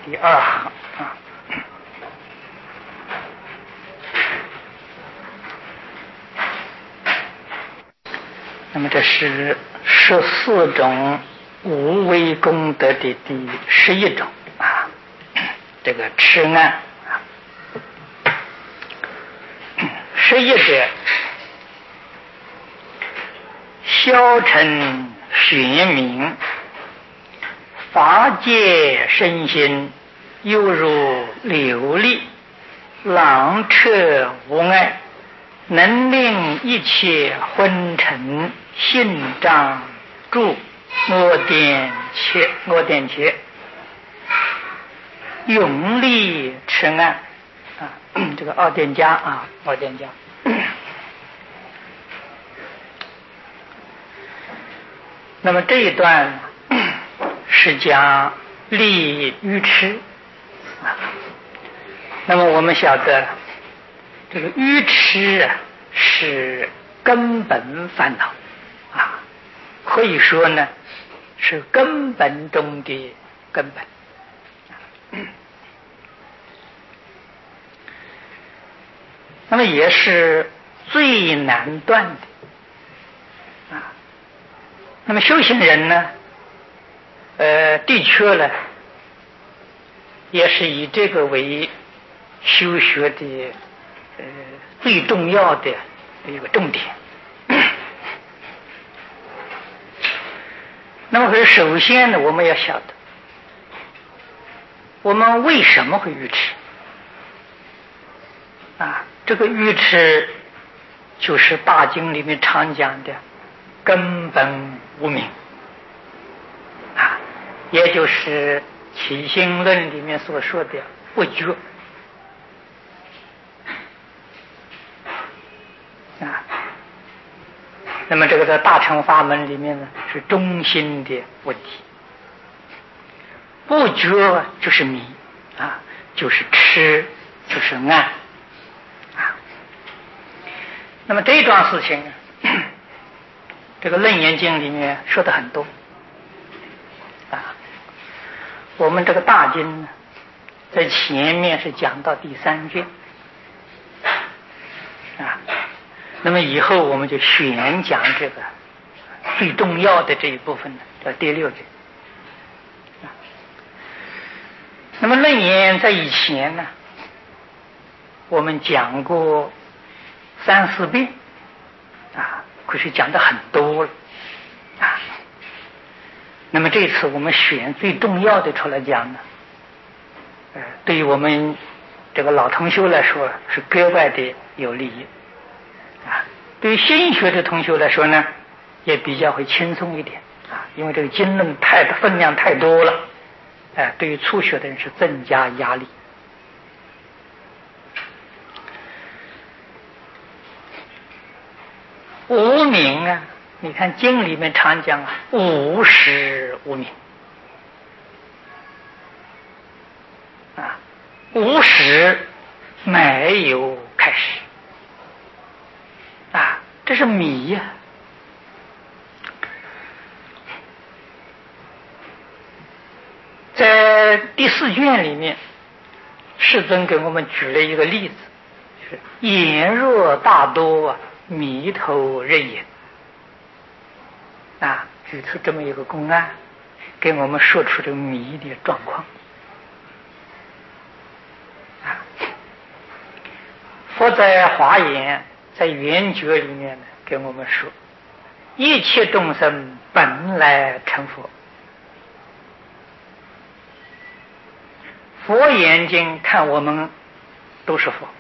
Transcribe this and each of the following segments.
第二行啊。那么这是14种无为功德的第11种啊，这个痴暗啊。11者，消沉玄冥，法界身心，犹如琉璃，朗彻无碍，能令一切昏沉心障住我点切永力持暗啊，这个奥典家啊，奥典家。那么这一段是讲利愚痴啊。那么我们晓得这个愚痴啊是根本烦恼啊，可以说呢是根本中的根本。那么也是最难断的啊。那么修行人呢，的确呢，也是以这个为修学的最重要的一个重点。那么首先呢，我们要晓得，我们为什么会愚痴啊？这个愚痴就是大经里面常讲的根本无明啊，也就是起心论里面所说的不觉啊。那么这个在大乘法门里面呢，是中心的问题。不觉就是迷啊，就是痴，就是暗啊。那么这桩事情这个《楞严经》里面说的很多啊。我们这个大经呢，在前面是讲到第3卷啊。那么以后我们就选讲这个最重要的这一部分呢，叫第6卷。那么楞严在以前呢，我们讲过3、4遍啊，可是讲的很多了啊。那么这次我们选最重要的出来讲呢，对于我们这个老同修来说是格外的有利益啊。对于新学的同修来说呢，也比较会轻松一点啊，因为这个经论分量太多了，对于初学的人是增加压力。无明啊，你看经里面常讲啊，无始无明啊，无始没有开始啊，这是迷呀。在第4卷里面，世尊给我们举了一个例子，就是眼若大多啊，迷头人眼啊，举出这么一个公案，给我们说出这个迷的状况啊。佛在华严在圆觉里面呢，给我们说，一切众生本来成佛。佛眼睛看我们都是佛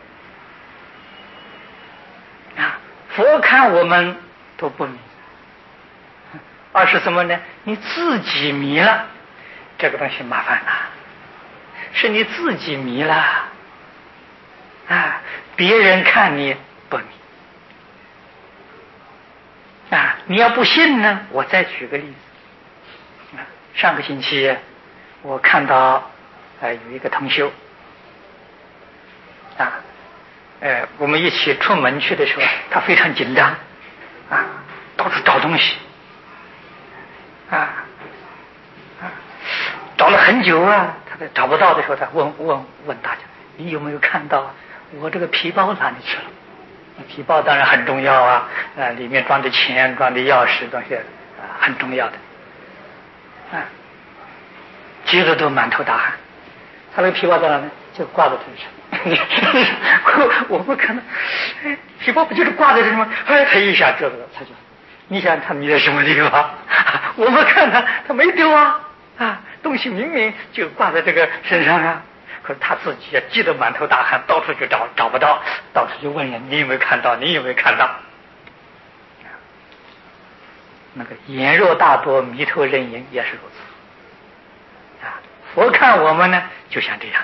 啊，佛看我们都不迷，而是什么呢？你自己迷了，这个东西麻烦了，是你自己迷了啊，别人看你不迷啊。你要不信呢，我再举个例子啊。上个星期我看到有一个同修啊，我们一起出门去的时候，他非常紧张啊，到处找东西啊，找了很久啊，他找不到的时候，他问大家：你有没有看到我这个皮包哪里去了？皮包当然很重要啊，里面装的钱、装的钥匙，东西很重要的。急得都满头大汗。他那个皮包在哪呢？就挂在身上。我们看到，皮包不就是挂在这里吗？他一下知道了，他就，你想他迷在什么地方？我们看他没丢啊，东西明明就挂在这个身上啊。可是他自己急得满头大汗，到处去找不到，到处就问人：你有没有看到？你有没有看到？那个眼若大多，迷头人影也是如此。佛看我们呢，就像这样，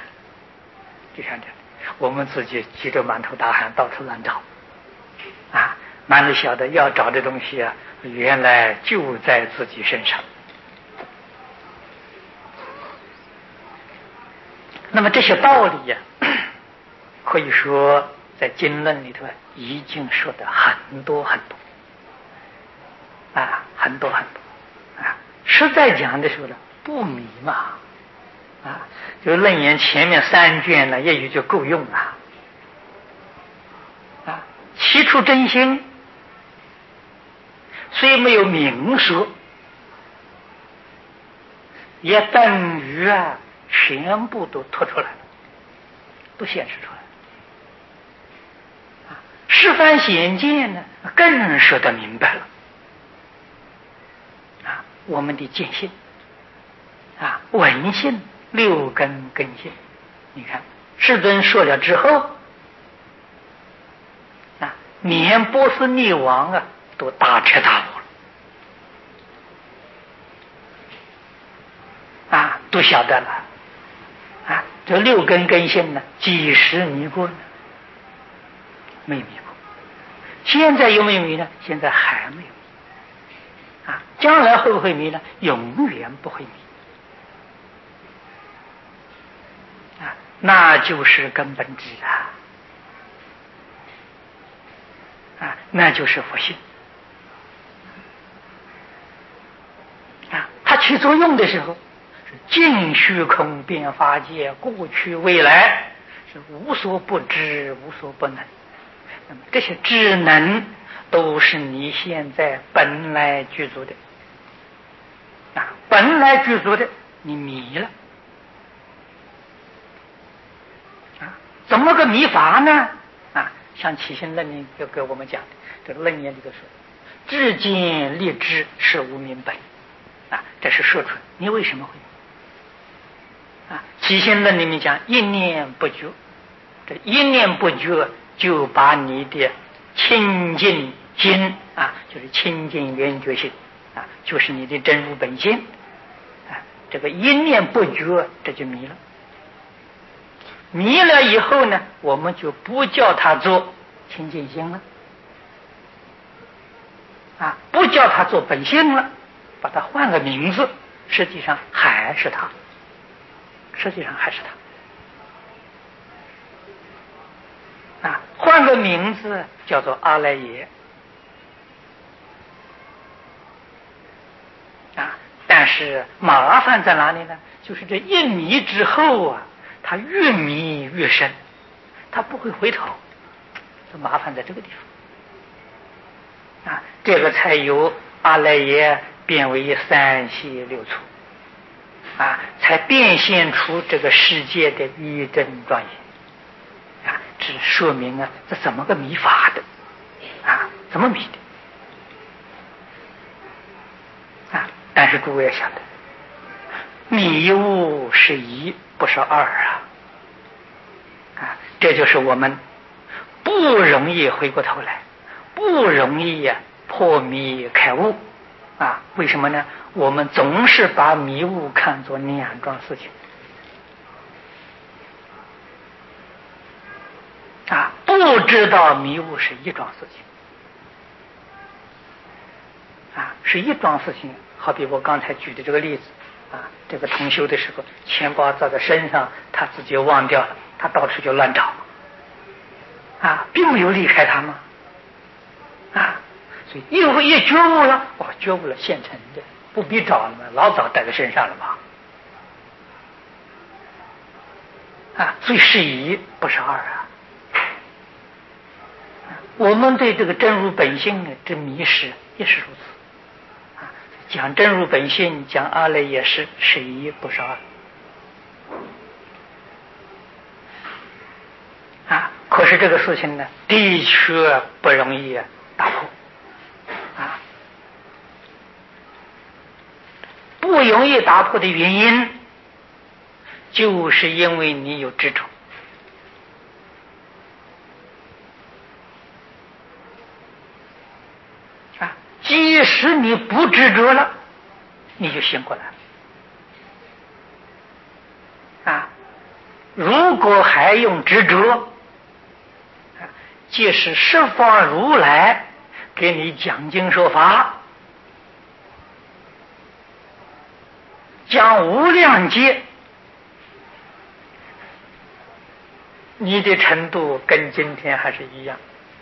我们自己急得满头大汗，到处乱找，哪里晓得要找的东西啊，原来就在自己身上。那么这些道理呀，可以说在经论里头已经说的很多很多，很多很多，实在讲的时候呢，不迷嘛，就楞严前面3卷呢，也就够用了，其出真心，虽没有明说，也等于全部都脱出来了，都显示出来了。十番显见呢，更说得明白了。我们的见性，闻性、6根根性，你看世尊说了之后，连波斯匿王都大彻大悟了，都晓得了。这6根根性呢，几时迷过呢？没迷过。现在有没有迷呢？现在还没有迷。将来会不会迷呢？永远不会迷。那就是根本智那就是佛性。它起作用的时候，尽虚空变法界，过去未来，是无所不知，无所不能。那么这些智能都是你现在本来具足的，本来具足的，你迷了，怎么个迷法呢？像起心论里就给我们讲的，这个论言里头说，至见立知是无明本，这是说出你为什么会起心论里面讲一念不觉，这一念不觉就把你的清净心就是清净圆觉性就是你的真如本性这个一念不觉，这就迷了。迷了以后呢，我们就不叫它做清净心了，不叫它做本性了，把它换个名字，实际上还是它，换个名字叫做阿赖耶但是麻烦在哪里呢？就是这一迷之后它越迷越深，它不会回头，这麻烦在这个地方这个才由阿赖耶变为3系6处才变现出这个世界的一真庄严这说明这怎么个迷法的怎么迷的但是诸位要晓得，迷悟是1不是2这就是我们不容易回过头来，不容易破迷开悟为什么呢？我们总是把迷悟看作2桩事情不知道迷悟是1桩事情是1桩事情。好比我刚才举的这个例子这个同修的时候，钱包照在身上，他自己忘掉了，他到处就乱找并没有离开他嘛所以一觉悟了，觉悟了现成的，不必找了嘛，老早带在身上了嘛最是一不是二啊。我们对这个真如本性的这迷失也是如此讲真如本性，讲阿赖也是一不是二可是这个事情呢，的确不容易打破不容易打破的原因，就是因为你有执着即使你不执着了，你就醒过来了如果还用执着，即使十方如来给你讲经说法，讲无量劫，你的程度跟今天还是一样，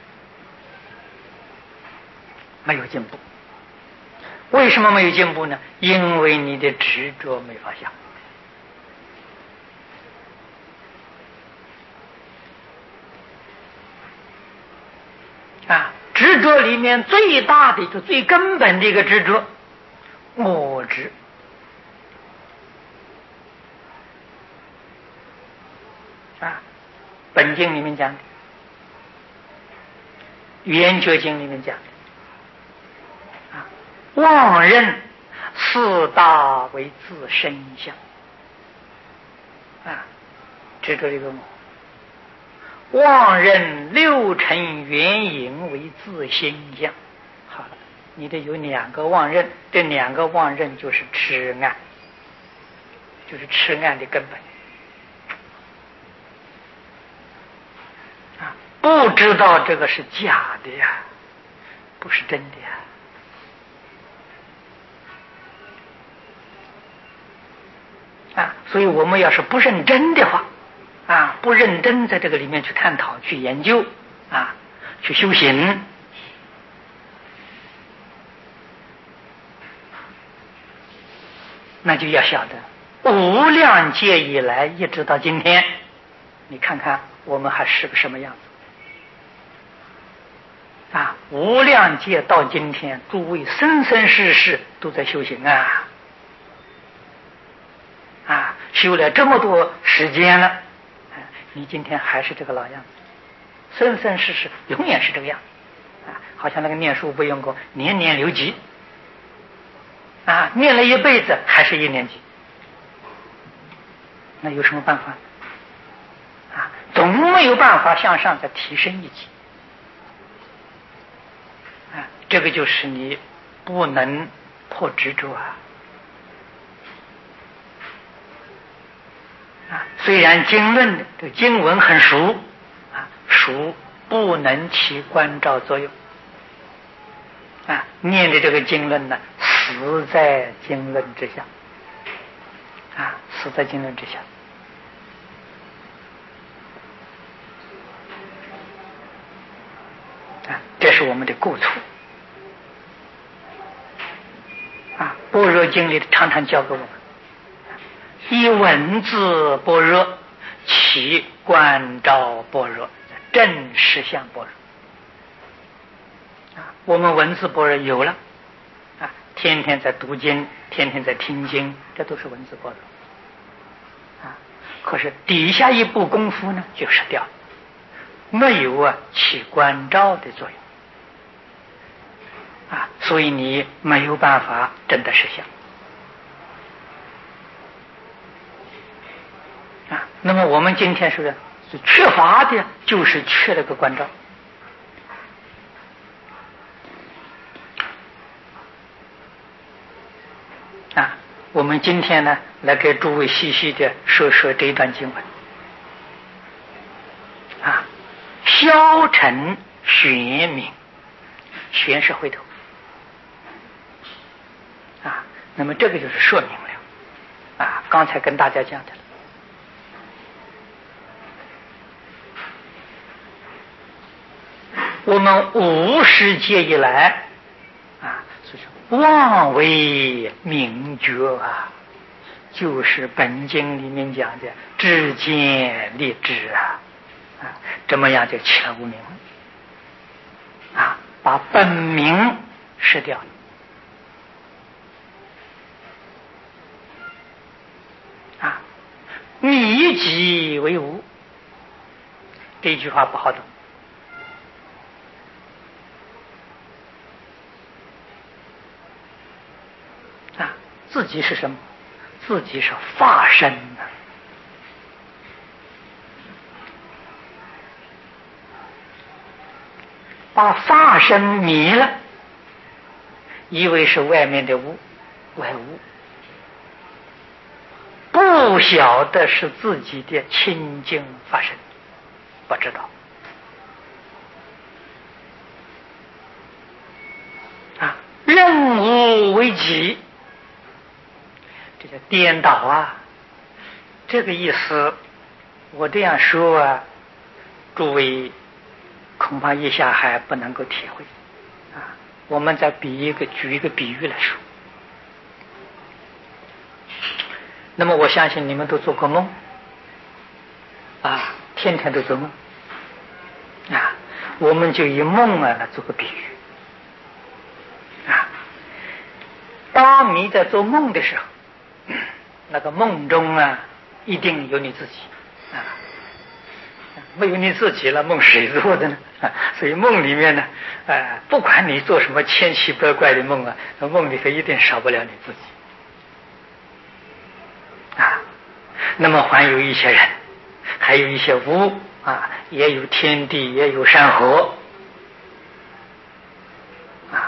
没有进步。为什么没有进步呢？因为你的执着没法想执着里面最大的最根本的一个执着，我执本经里面讲的，圆觉经里面讲的妄认四大为自身相执着这个我，妄认六尘缘影为自心相。好了，你得有两个妄认，这两个妄认就是痴暗，就是痴暗的根本不知道这个是假的呀，不是真的呀所以我们要是不认真的话不认真在这个里面去探讨去研究去修行，那就要晓得无量劫以来一直到今天，你看看我们还是个什么样子无量劫到今天，诸位生生世世都在修行修了这么多时间了，你今天还是这个老样子，生生世世永远是这个样子好像那个念书不用功，年年留级念了一辈子还是一年级，那有什么办法总没有办法向上再提升一级这个就是你不能破执着虽然经论的这个经文很熟熟不能起关照作用念的这个经论呢，死在经论之下死在经论之下这是我们的过错般若经里常常教给我们，以文字般若起观照般若，正实相般若我们文字般若有了天天在读经，天天在听经，这都是文字般若可是底下一步功夫呢就失掉了，没有起观照的作用所以你没有办法真的实相那么我们今天是缺乏的，就是缺了个关照我们今天呢，来给诸位细细的说说这一段经文消沉玄冥，玄是回头那么这个就是说明了刚才跟大家讲的我们无始劫以来妄为明觉就是本经里面讲的知见立知啊，这么样就起了无明啊，把本名失掉了啊，迷己为无，这句话不好懂啊，自己是什么？自己是法身啊，把法身迷了，以为是外面的物，外物，不晓得是自己的清净法身，不知道啊，任物为己，这叫颠倒啊！这个意思，我这样说啊，诸位恐怕一下还不能够体会啊。我们再举一个比喻来说。那么我相信你们都做过梦啊，天天都做梦啊。我们就以梦啊来做个比喻啊。当你在做梦的时候，那个梦中啊，一定有你自己啊，没有你自己了，梦谁做的呢？所以梦里面呢，不管你做什么千奇百怪的梦啊，梦里头一定少不了你自己啊。那么还有一些人，还有一些物啊，也有天地，也有山河啊。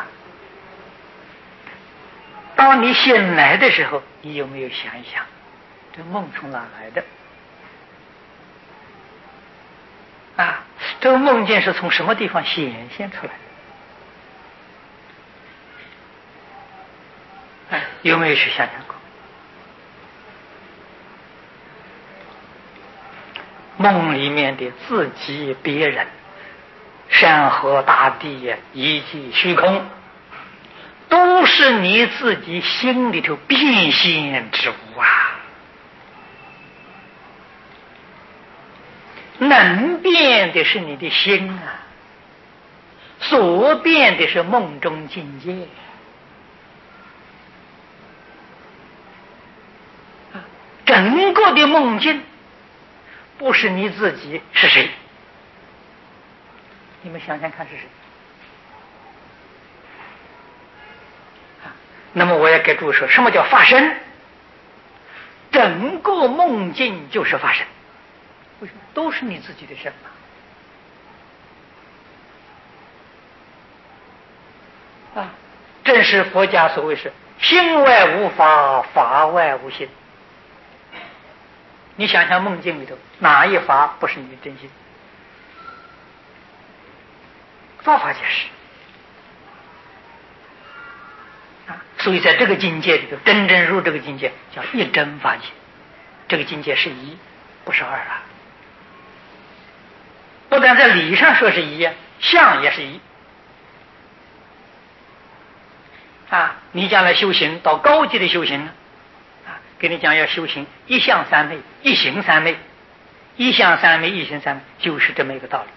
当你醒来的时候，你有没有想一想，这梦从哪来的？啊，这个梦境是从什么地方显现出来的？有没有去想想过？梦里面的自己、别人、山河大地以及虚空，都是你自己心里头变现之物啊！能变的是你的心啊，所变的是梦中境界啊！整个的梦境不是你自己，是谁？你们想想看是谁？那么我也给诸位说，什么叫法身？整个梦境就是法身，为什么？都是你自己的身嘛。啊，正是佛家所谓是心外无法，法外无心。你想想梦境里头哪一法不是你的真心？法法皆是啊。所以在这个境界里头，真正入这个境界叫一真法界，这个境界是一，不是二啊。不但在理上说是一啊，相也是一啊。你将来修行到高级的修行啊，跟你讲要修行一相三昧、一行三昧、一相三昧、一行三昧，就是这么一个道理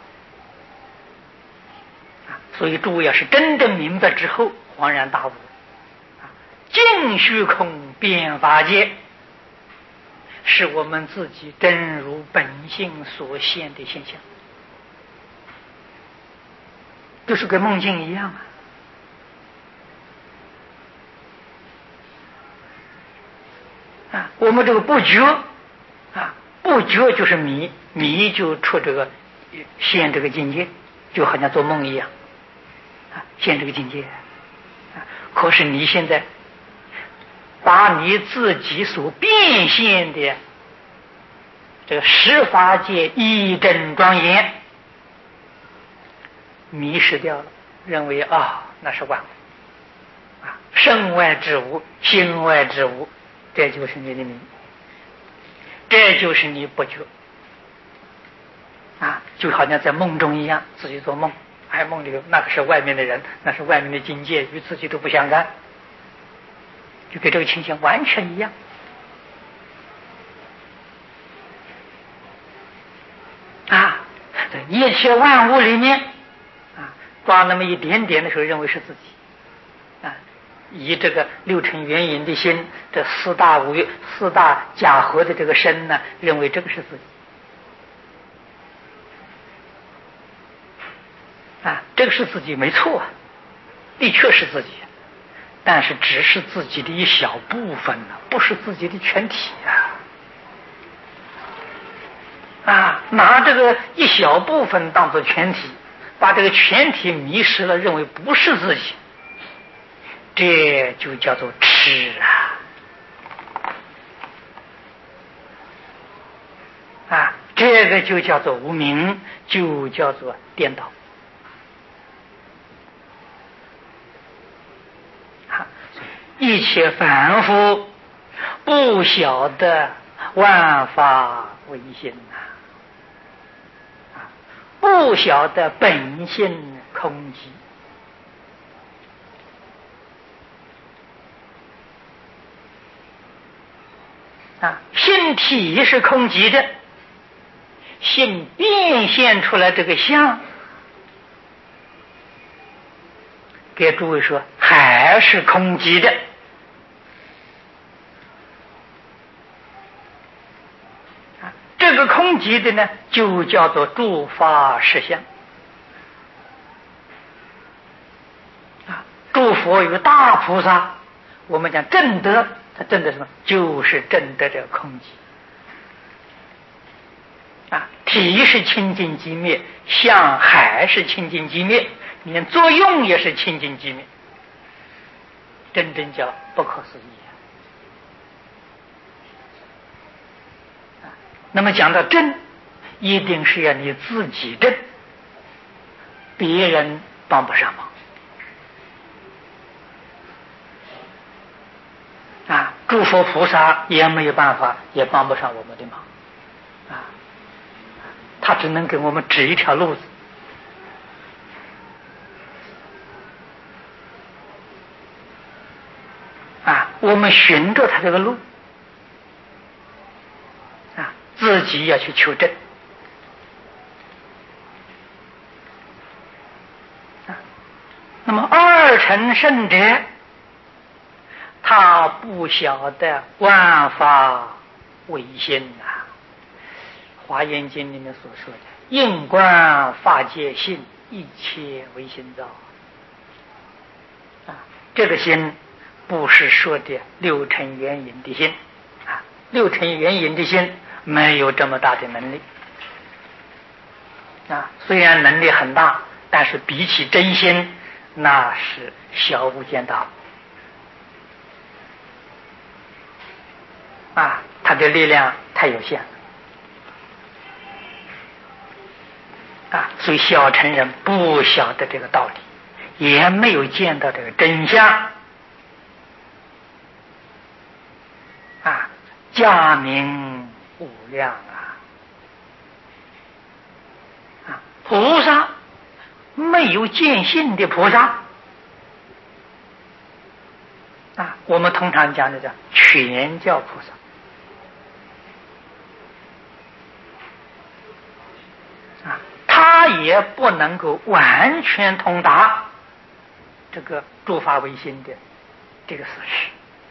啊。所以诸位要是真正明白之后，恍然大悟啊，净虚空变法界是我们自己真如本性所现的现象，就是跟梦境一样啊。我们这个不觉啊，不觉就是迷，迷就出这个现这个境界，就好像做梦一样啊，现这个境界啊。可是你现在把你自己所变现的这个十法界一真庄严迷失掉了，认为那是万物啊，身外之物，心外之物，这就是你的迷，这就是你不觉啊，就好像在梦中一样，自己做梦，梦里头那个是外面的人，那是外面的境界，与自己都不相干，就跟这个情形完全一样在一切万物里面抓那么一点点的时候，认为是自己以这个六尘缘引的心，这四大假合的这个身呢，认为这个是自己这个是自己没错的确是自己，但是只是自己的一小部分不是自己的全体拿这个一小部分当作全体，把这个全体迷失了，认为不是自己，这就叫做痴这个就叫做无明，就叫做颠倒一切凡夫不晓得万法唯心不晓得本性空寂性体是空寂的，性变现出来这个相，给诸位说还是空寂的这个空寂的呢，就叫做诸法实相诸佛与大菩萨，我们讲正德，他正德什么？就是正德这个空寂体是清净寂灭，相还是清净寂灭，连作用也是清净寂灭，真正叫不可思议那么讲到正，一定是要你自己正，别人帮不上忙诸佛菩萨也没有办法，也帮不上我们的忙他只能给我们指一条路子我们循着他这个路自己要去求证那么二乘圣者，他不晓得万法唯心华严经里面所说的应观法界性，一切唯心造这个心不是说的六尘缘引的心六尘缘引的心没有这么大的能力虽然能力很大，但是比起真心那是小巫见大他的力量太有限所以小乘人不晓得这个道理，也没有见到这个真相假名无量菩萨没有见性的菩萨我们通常讲的叫全教菩萨他也不能够完全通达这个诸法唯心的这个事实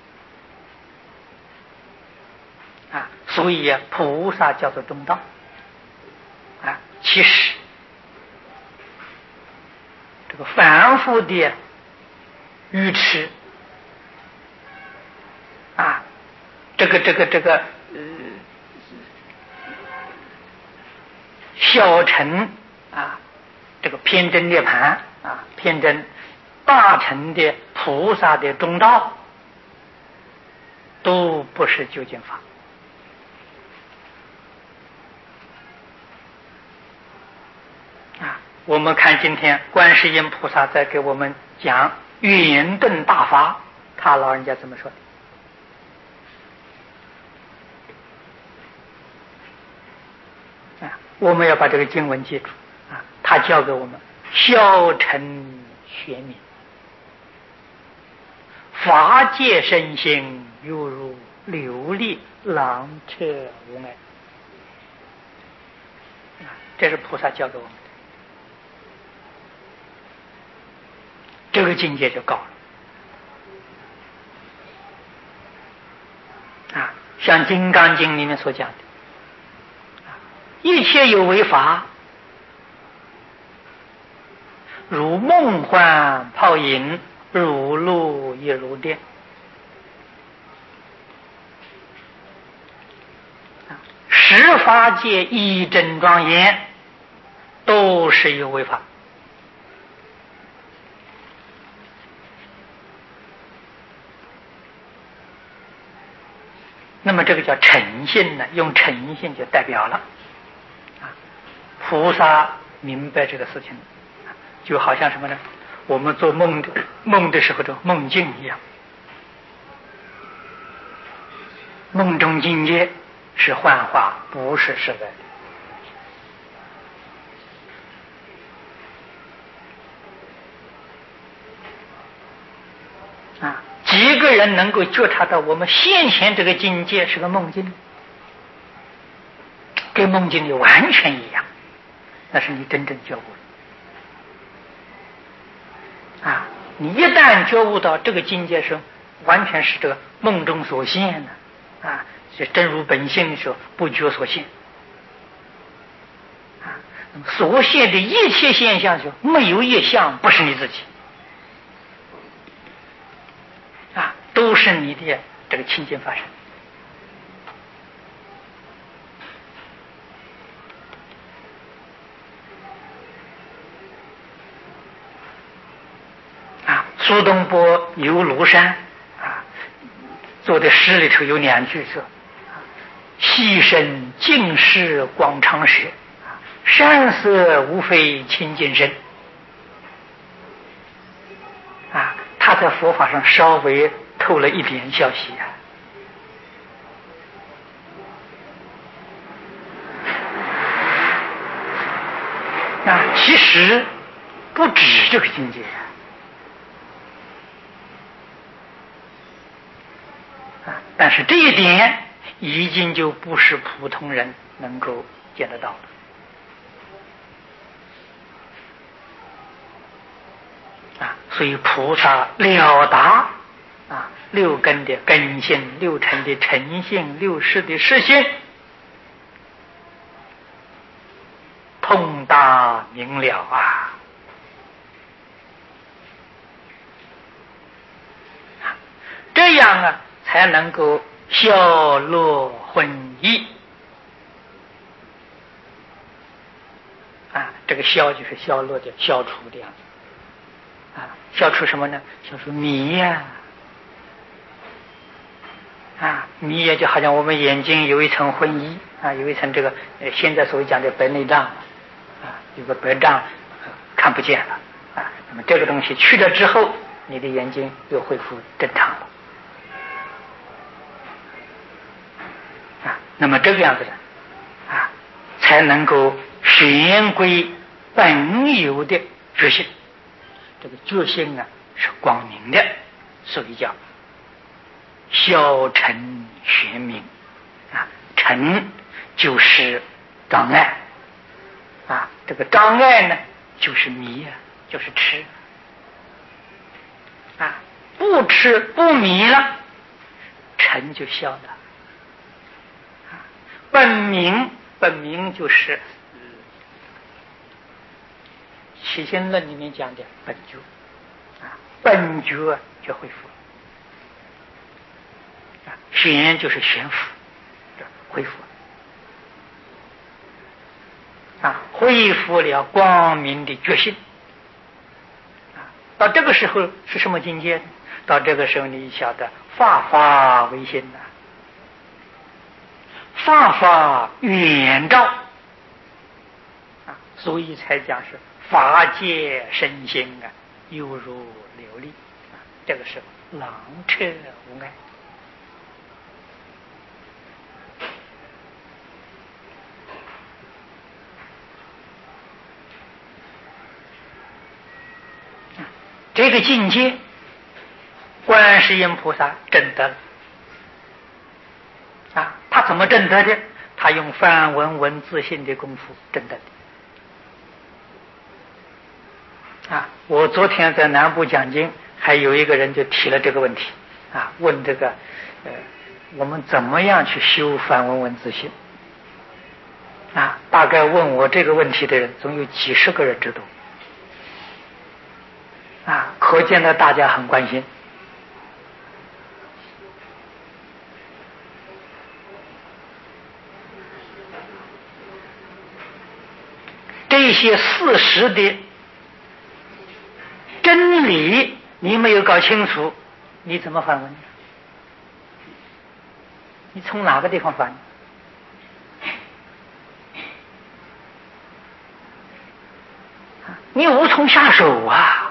所以菩萨叫做中道其实这个凡夫的愚痴这个小乘这个偏真涅盘偏真大乘的菩萨的中道都不是究竟法我们看今天观世音菩萨在给我们讲圆顿大法，他老人家怎么说的我们要把这个经文记住他教给我们消尘玄冥，法界身心犹如琉璃，朗彻无碍这是菩萨教给我们的，这个境界就高了像《金刚经》里面所讲的，一切有为法，如梦幻泡影，如露亦如电。十法界一真庄严，都是有为法。那么这个叫诚信呢，用诚信就代表了菩萨明白这个事情，就好像什么呢？我们做梦的时候的梦境一样，梦中境界是幻化，不是实在几个人能够觉察到我们现前这个境界是个梦境，跟梦境里完全一样，那是你真正觉悟了你一旦觉悟到这个境界是完全是这个梦中所现的就真如本性的时候，不觉所现那么所现的一切现象就没有一项不是你自己都是你的这个清净法身苏东坡游庐山做的诗里头有两句说：溪深尽是广长舌，山色无非清净身。他在佛法上稍微透了一点消息其实不止这个境界但是这一点已经就不是普通人能够见得到的所以菩萨了达六根的根性，六尘的尘性，六识的识性，通达明了这样才能够消落混淆这个消就是消落的消除的样子消除什么呢？消除迷迷也就好像我们眼睛有一层混淆有一层这个现在所谓讲的白内障有个白障看不见了那么这个东西去了之后，你的眼睛又恢复正常了那么这个样子的才能够旋归本有的觉性。这个觉性是光明的，所以叫消尘玄明尘就是障碍这个障碍呢就是迷就是痴不痴不迷了，尘就消了本明就是起心论里面讲的本觉本觉就恢复玄就是悬浮恢复恢复了光明的觉性到这个时候是什么境界呢？到这个时候你晓得法法为心法法远照所以才讲是法界身心犹如琉璃这个时候朗彻无碍这个境界观世音菩萨证得了他怎么证得的？ 他用梵文文字性的功夫证得的。我昨天在南部讲经，还有一个人就提了这个问题，问这个我们怎么样去修梵文文字性？大概问我这个问题的人总有几十个人之多。可见呢大家很关心。这些事实的真理你没有搞清楚，你怎么反问？你从哪个地方反？你无从下手啊！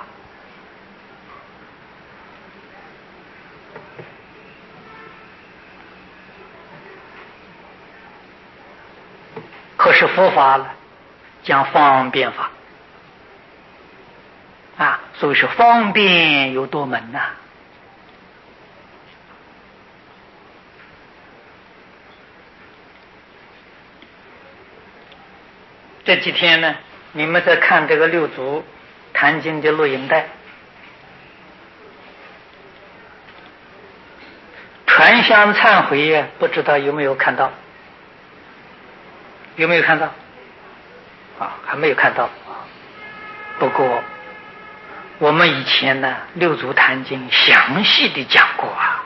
可是佛法了，讲方便法所以说方便有多门呐。这几天呢，你们在看这个六祖坛经的录影带，传香忏悔呀，不知道有没有看到？有没有看到？还没有看到。不过我们以前呢，六祖坛经详细的讲过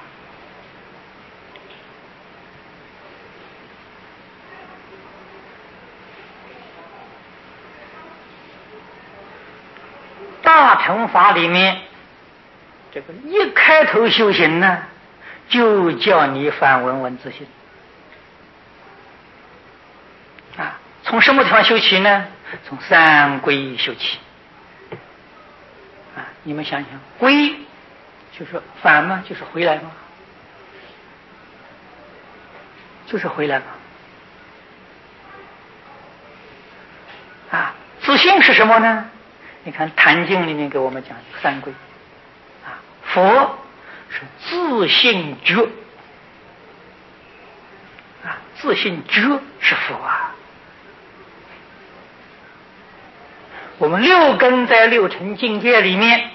大乘法里面，这个一开头修行呢，就叫你梵文文字性。从什么地方修起呢？从三归修起。你们想想，归就是返嘛，就是回来嘛，就是回来嘛。自性是什么呢？你看《坛经》里面给我们讲三归。佛是自性觉，自性觉是佛我们六根在六尘境界里面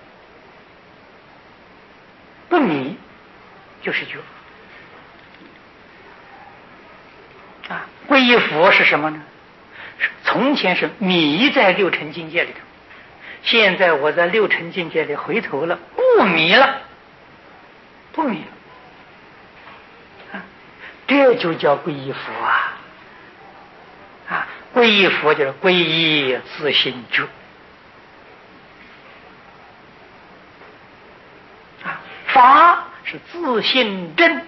不迷，就是觉。皈依佛是什么呢？从前是迷在六尘境界里头，现在我在六尘境界里回头了，不迷了，不迷了，这就叫皈依佛皈依佛就是皈依自性觉法是自性真，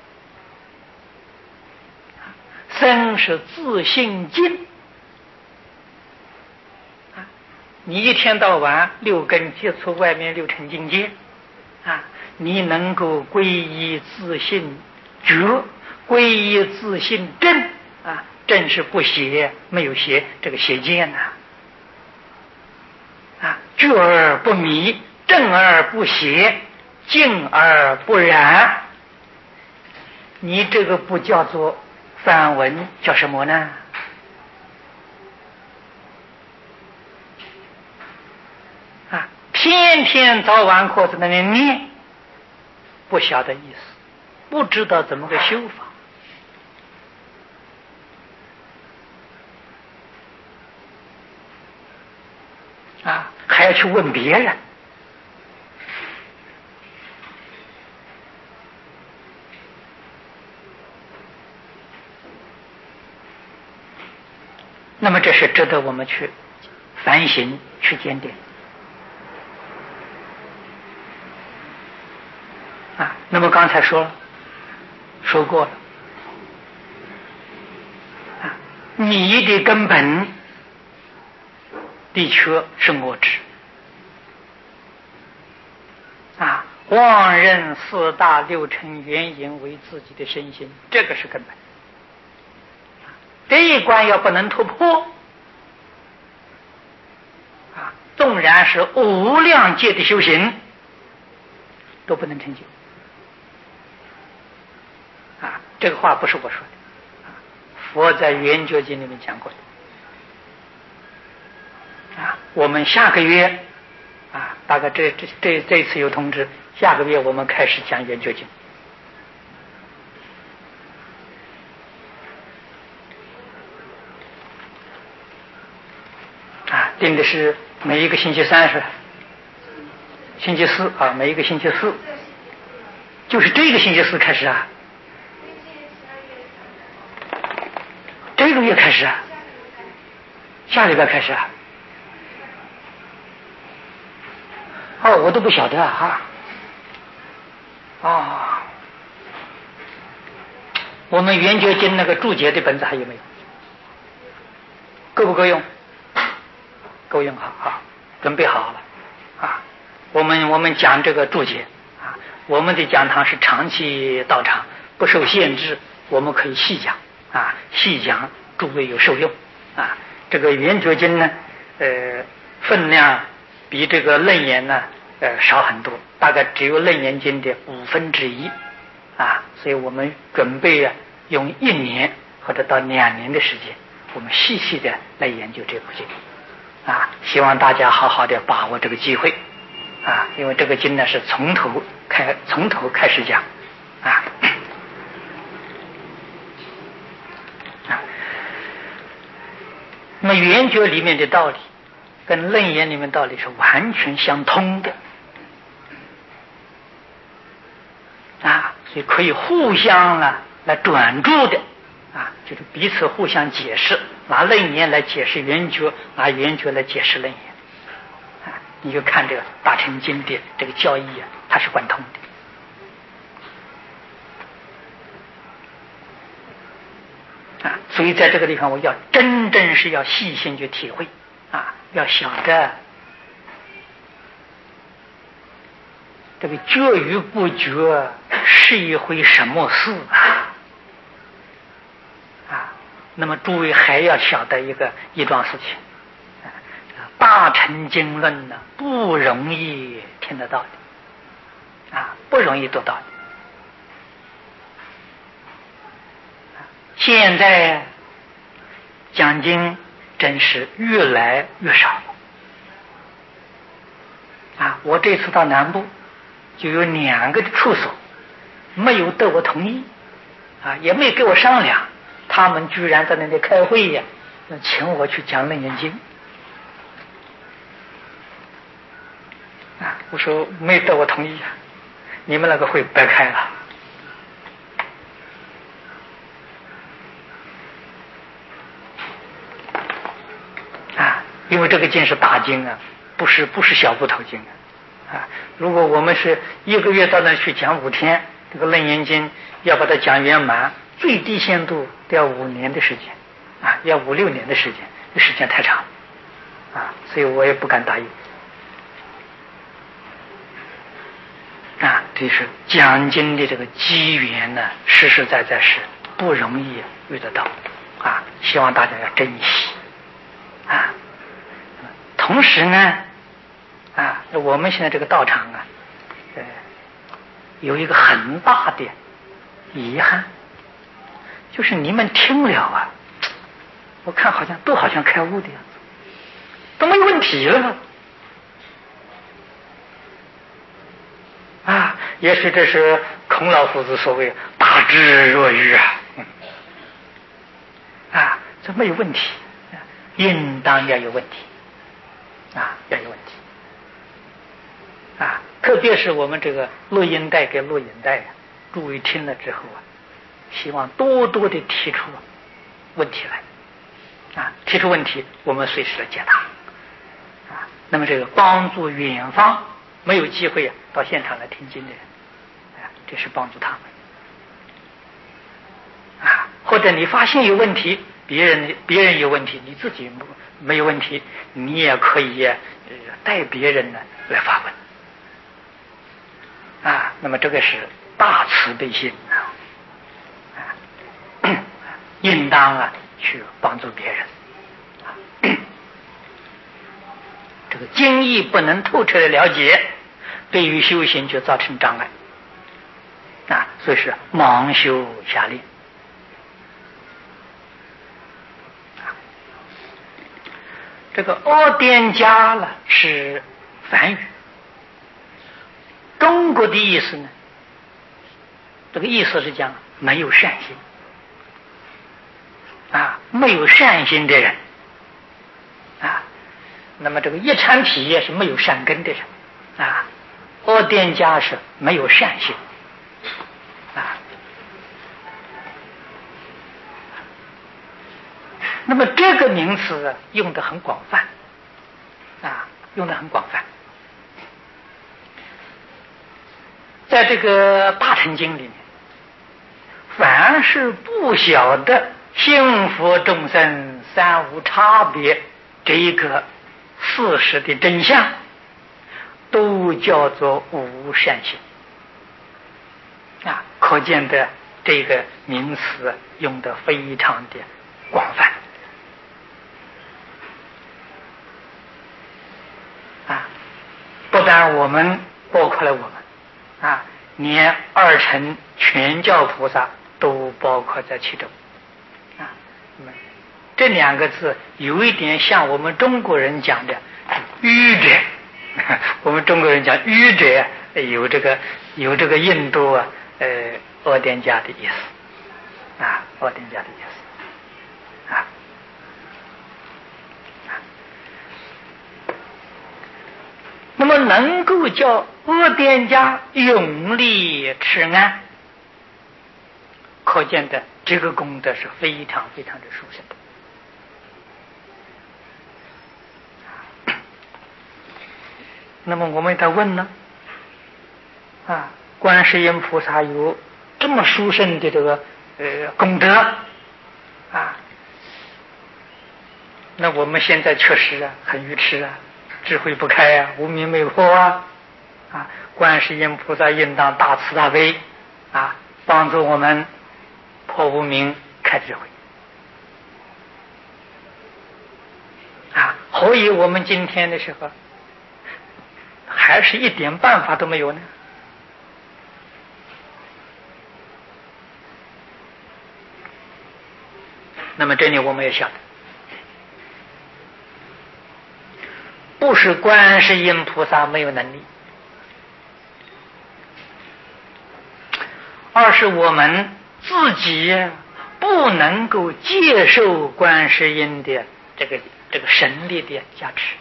身是自性净。你一天到晚六根接触外面六尘境界你能够皈依自性觉，皈依自性真真是不邪，没有邪这个邪见觉而不迷，正而不邪，净而不染。你这个不叫做梵文，叫什么呢？天天早晚课在那里念，不晓得意思，不知道怎么个修法还要去问别人。那么这是值得我们去反省、去检点那么刚才说过了你的根本的确是我执妄认四大六尘原因为自己的身心，这个是根本。这一关要不能突破纵然是无量界的修行都不能成就这个话不是我说的佛在圆觉经里面讲过的。我们下个月大概这次有通知，下个月我们开始讲圆觉经。定的是每一个星期三，是星期四每一个星期四，就是这个星期四开始这个月开始下礼拜开始我都不晓得我们圆觉经那个注解的本子还有没有？够不够用？够用，好，准备好了我们讲这个注解我们的讲堂是长期道场，不受限制，我们可以细讲细讲，诸位有受用这个圆觉经呢分量比这个楞严呢少很多，大概只有楞严经的1/5所以我们准备用1年或者到2年的时间，我们细细的来研究这部经希望大家好好的把握这个机会因为这个经呢是从头开始讲那么圆觉里面的道理跟楞严里面道理是完全相通的所以可以互相来转注的就是彼此互相解释，拿楞严来解释圆觉，拿圆觉来解释楞严你就看这个大乘经典这个教义它是贯通的所以在这个地方我要真正是要细心去体会要晓得这个觉与不觉是一回什么事那么诸位还要晓得一桩事情大乘经论呢不容易听得到的不容易读到的现在讲经真是越来越少我这次到南部就有2个处所没有得我同意也没给我商量，他们居然在那里开会请我去讲楞严经我说没得我同意你们那个会白开了因为这个经是大经不是小部头经如果我们是1个月到那去讲5天，这个楞严经要把它讲圆满，最低限度都要5年的时间要5、6年的时间，这时间太长所以我也不敢答应这是讲经的这个机缘呢实实在在是不容易遇得到希望大家要珍惜同时呢我们现在这个道场有一个很大的遗憾，就是你们听了我看好像开悟的样子，都没有问题了吗？也许这是孔老夫子所谓大智若愚这没有问题应当要有问题要有问题特别是我们这个录音带跟录影带诸位听了之后希望多多的提出问题来提出问题我们随时来解答那么这个帮助远方没有机会到现场来听经的人这是帮助他们或者你发现有问题，别人有问题，你自己没有问题，你也可以带别人呢来发问那么这个是大慈悲心应当去帮助别人这个经义不能透彻的了解，对于修行就造成障碍所以是盲修瞎练这个阿颠家呢是梵语，中国的意思呢，这个意思是讲没有善心啊，没有善心的人啊。那么这个一禅体也是没有善根的人啊，阿颠家是没有善心啊。那么这个名词用得很广泛啊，用得很广泛。在这个大乘经里面，凡是不晓得幸福众生三无差别这一个事实的真相，都叫做无善心啊，可见的这个名词用得非常的广泛啊，不但我们，包括了我们啊，连二乘全教菩萨都包括在其中啊。那么这两个字有一点像我们中国人讲的愚者，我们中国人讲愚者有这个印度阿颠家的意思啊，阿颠家的意思啊。那么能够叫阿颠家永立持安，可见的这个功德是非常非常的殊胜的。那么我们在问呢啊，观世音菩萨有这么殊胜的这个功德啊，那我们现在确实很愚痴智慧不开无明没破啊，观世音菩萨应当大慈大悲啊，帮助我们破无明开智慧啊，何以我们今天的时候还是一点办法都没有呢？那么这里我们也晓得，不是观世音菩萨没有能力，而是我们自己不能够接受观世音的这个神力的加持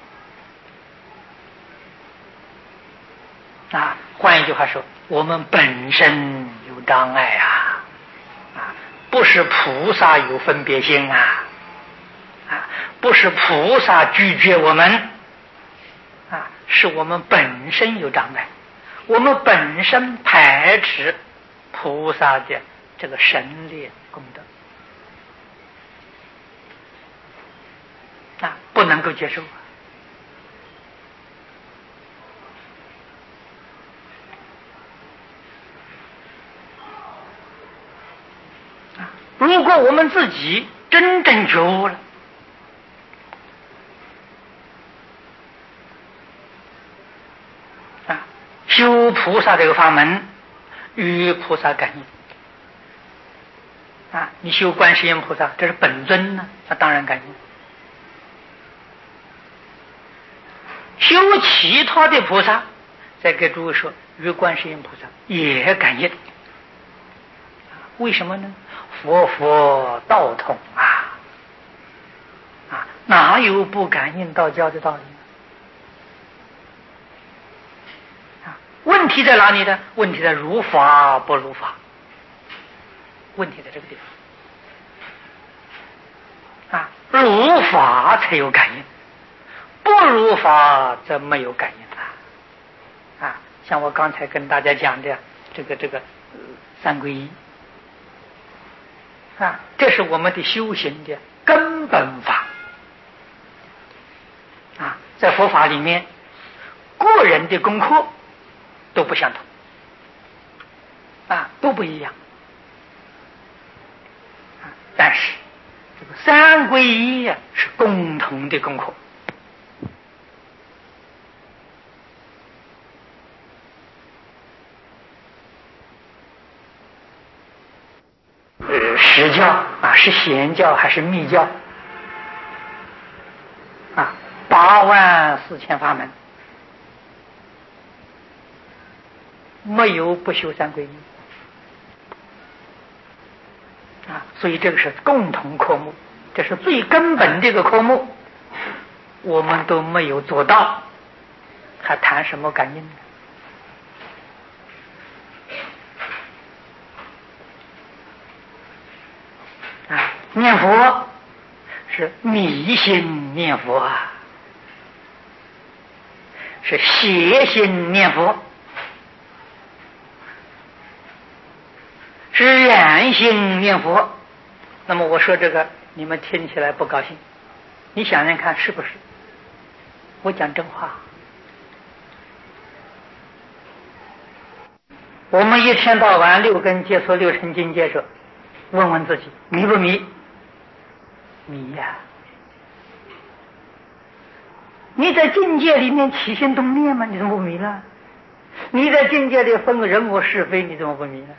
啊。换一句话说，我们本身有障碍不是菩萨有分别心不是菩萨拒绝我们是我们本身有障碍，我们本身排斥菩萨的这个神力功德不能够接受如果我们自己真正觉悟了修菩萨这个法门与菩萨感应你修观世音菩萨这是本尊呢，那当然感应。修其他的菩萨，再给诸位说，与观世音菩萨也感应。为什么呢？佛道统哪有不感应道教的道理问题在哪里呢？问题在如法不如法，问题在这个地方如法才有感应，不如法则没有感应像我刚才跟大家讲的这个三皈依这是我们的修行的根本法在佛法里面个人的功课都不相同都不一样但是这个三皈依是共同的功课实教是显教还是密教 84000法门，没有不修三皈依啊！所以这个是共同科目，这是最根本这个科目，我们都没有做到，还谈什么感应呢？念佛是迷心念佛啊，是邪心念佛，是染心念佛。那么我说这个你们听起来不高兴，你想想看是不是？我讲真话。我们一天到晚六根接触六尘境界者，问问自己迷不迷？迷呀！你在境界里面起心动念吗？你怎么不迷了？你在境界里分人我是非，你怎么不迷了？